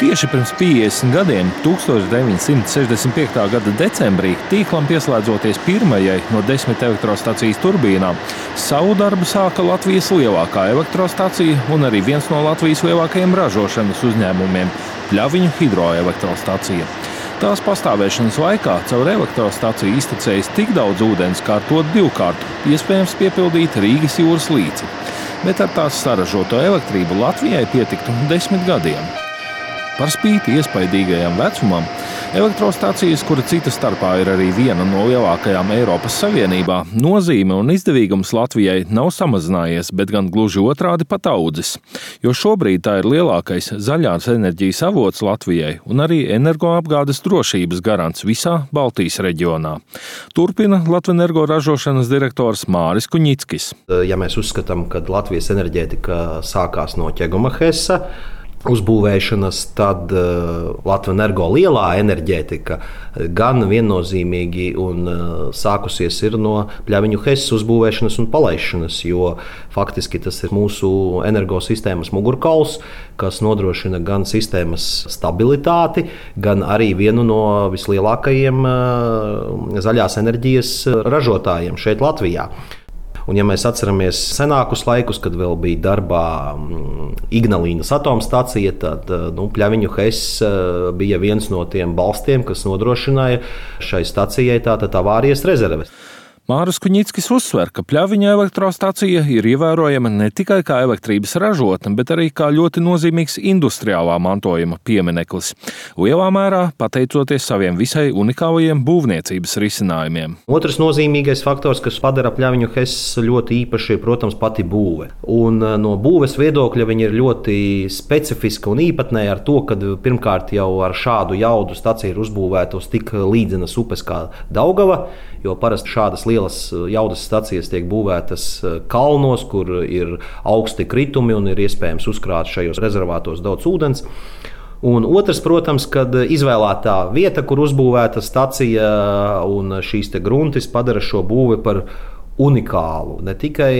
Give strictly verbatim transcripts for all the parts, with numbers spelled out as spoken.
Tieši pirms piecdesmit gadiem, tūkstoš deviņsimt sešdesmit piektā gada decembrī, tīklam pieslēdzoties pirmajai no desmit elektrostacijas turbīnām, savu darbu sāka Latvijas lielākā elektrostacija un arī viens no Latvijas lielākajiem ražošanas uzņēmumiem – Pļaviņu hidroelektrostacija. Tās pastāvēšanas laikā caur elektrostaciju iztecējis tik daudz ūdens, kā ar to divkārtu, iespējams piepildīt Rīgas jūras līci. Bet ar tās saražoto elektrību Latvijai pietiktu desmit gadiem. Par spīti iespaidīgajam vecumam, elektrostacijas, kura cita starpā ir arī viena no lielākajām Eiropas Savienībā, nozīme un izdevīgums Latvijai nav samazinājies, bet gan gluži otrādi pat audzis. Jo šobrīd tā ir lielākais zaļās enerģijas avots Latvijai un arī energoapgādes drošības garants visā Baltijas reģionā. Turpina Latvenergo ražošanas direktors Māris Kuņickis. Ja mēs uzskatām, ka Latvijas enerģētika sākās no Ķeguma Hesa uzbūvēšanas, tad uh, Latvenergo lielā enerģētika gan viennozīmīgi un uh, sākusies ir no Pļaviņu Hesa uzbūvēšanas un palaišanas, jo faktiski tas ir mūsu energosistēmas mugurkauls, kas nodrošina gan sistēmas stabilitāti, gan arī vienu no vislielākajiem uh, zaļās enerģijas ražotājiem šeit Latvijā. Un, ja mēs atceramies senākus laikus, kad vēl bija darbā Ignalīnas atomstacija, tad nu, Pļaviņu Hesa bija viens no tiem balstiem, kas nodrošināja šai stacijai tātad avārijas rezerves. Māris Kuņickis uzsver, ka Pļaviņa elektrostacija ir ievērojama ne tikai kā elektrības ražotne, bet arī kā ļoti nozīmīgs industriālā mantojuma piemineklis. Lielā mērā pateicoties saviem visai unikālajiem būvniecības risinājumiem. Otrs nozīmīgais faktors, kas padara Pļaviņu Hesa ļoti īpaši, ir, protams, pati būve. Un no būves viedokļa viņa ir ļoti specifiska un īpatnēja ar to, ka pirmkārt jau ar šādu jaudu stacija ir uzbūvēta uz tik līdzenas upes kā Daugava, jo parasti šādas lielas jaudas stacijas tiek būvētas kalnos, kur ir augsti kritumi un ir iespējams uzkrāt šajos rezervātos daudz ūdens. Un otrs, protams, kad izvēlētā vieta, kur uzbūvēta stacija un šīs te gruntis padara šo būvi par unikālu, ne tikai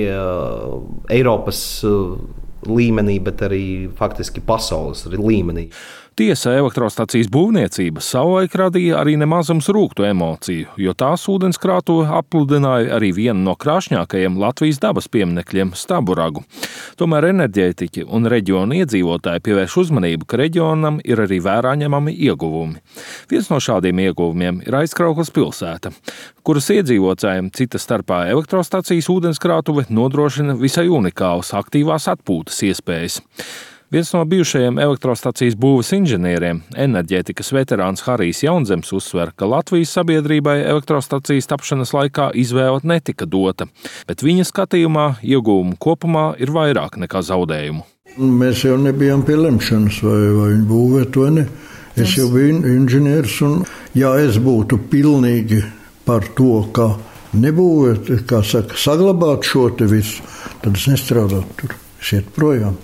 uh, Eiropas uh, līmenī, bet arī faktiski pasaules līmenī. Tiesa, elektrostacijas būvniecība savulaik radīja arī nemazums rūgtu emociju, jo tās ūdenskrātuve apludināja arī vienu no krāšņākajiem Latvijas dabas pieminekļiem – Staburagu. Tomēr enerģētiķi un reģiona iedzīvotāji pievērš uzmanību, ka reģionam ir arī vērā ņemami ieguvumi. Viens no šādiem ieguvumiem ir Aizkraukles pilsēta, kuras iedzīvotājiem cita starpā elektrostacijas ūdenskrātuve nodrošina visai unikālas aktīvās atpūtas iespējas. Viens no bijušajiem elektrostacijas būves inženieriem, enerģētikas veterāns Harijs Jaunzems uzsver, ka Latvijas sabiedrībai elektrostacijas tapšanas laikā izvēle netika dota, bet viņa skatījumā ieguvumu kopumā ir vairāk nekā zaudējumu. Mēs jau nebijām pie lemšanas, vai, vai viņu būvēt vai ne. Es jau biju inženieris un, ja es būtu pilnīgi par to, ka nebūvēt, kā saka, saglabāt šo te visu, tad es nestrādātu tur, es iet projām.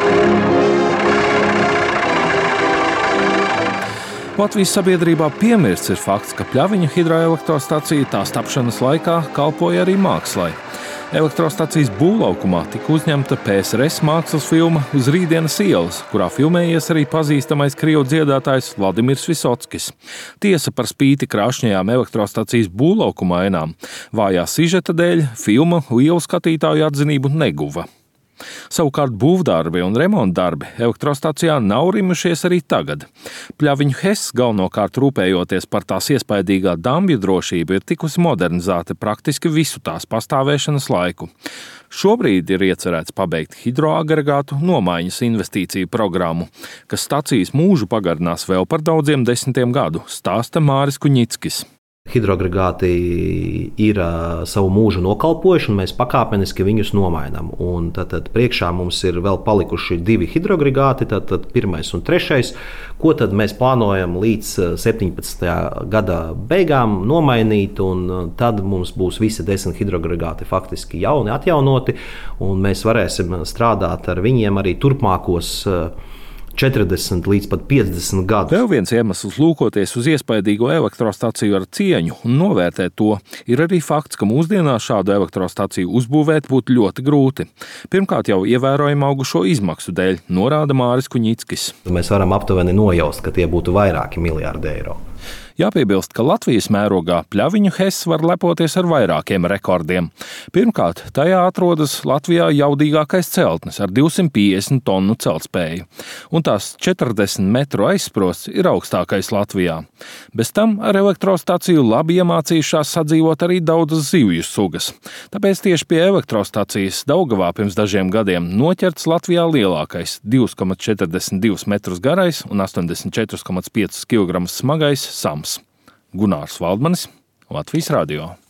Latvijas sabiedrībā piemirsts ir fakts, ka Pļaviņu hidroelektrostacija tās tapšanas laikā kalpoja arī mākslai. Elektrostacijas būvlaukumā tika uzņemta P S R S mākslas filma Uz Rītdienas ielas, kurā filmējies arī pazīstamais krievu dziedātājs Vladimirs Visockis. Tiesa, par spīti krāšņajām elektrostacijas būvlaukuma ainām, vājā sižeta dēļ filma lielu skatītāju atzinību neguva. Savukārt būvdarbi un remontdarbi elektrostacijā nav rimušies arī tagad. Pļaviņu Hesa galvenokārt rūpējoties par tās iespaidīgā dambju drošību ir tikusi modernizēta praktiski visu tās pastāvēšanas laiku. Šobrīd ir iecerēts pabeigt hidroagregātu nomaiņas investīciju programmu, kas stacijas mūžu pagarinās vēl par daudziem desmitiem gadu, stāsta Māris Kuņickis. Hidroagregāti ir uh, savu mūžu nokalpojuši, un mēs pakāpeniski viņus nomainām. Un tad, tad priekšā mums ir vēl palikuši divi hidroagregāti, tad, tad pirmais un trešais, ko tad mēs plānojam līdz septiņpadsmitajā gada beigām nomainīt, un tad mums būs visi desmit hidroagregāti faktiski jauni, atjaunoti, un mēs varēsim strādāt ar viņiem arī turpmākos uh, četrdesmit līdz pat piecdesmit gadus. Vēl viens iemesls lūkoties uz iespaidīgo elektrostaciju ar cieņu un novērtēt to, ir arī fakts, ka mūsdienās šādu elektrostaciju uzbūvēt būtu ļoti grūti. Pirmkārt jau ievērojami augušo izmaksu dēļ, norāda Māris Kuņickis. Mēs varam aptuveni nojaust, ka tie būtu vairāki miljārdi eiro. Jāpiebilst, ka Latvijas mērogā Pļaviņu H E S var lepoties ar vairākiem rekordiem. Pirmkārt, tajā atrodas Latvijā jaudīgākais celtnis ar divsimt piecdesmit tonu celtspēju, un tās četrdesmit metru aizsprosts ir augstākais Latvijā. Bez tam ar elektrostaciju labi iemācījušās sadzīvot arī daudzas zivju sugas. Tāpēc tieši pie elektrostacijas Daugavā pirms dažiem gadiem noķerts Latvijā lielākais divi komats četrdesmit divi metrus garais un astoņdesmit četri komats pieci kilogramus smagais sams. Gunārs Valdmanis, Latvijas radio.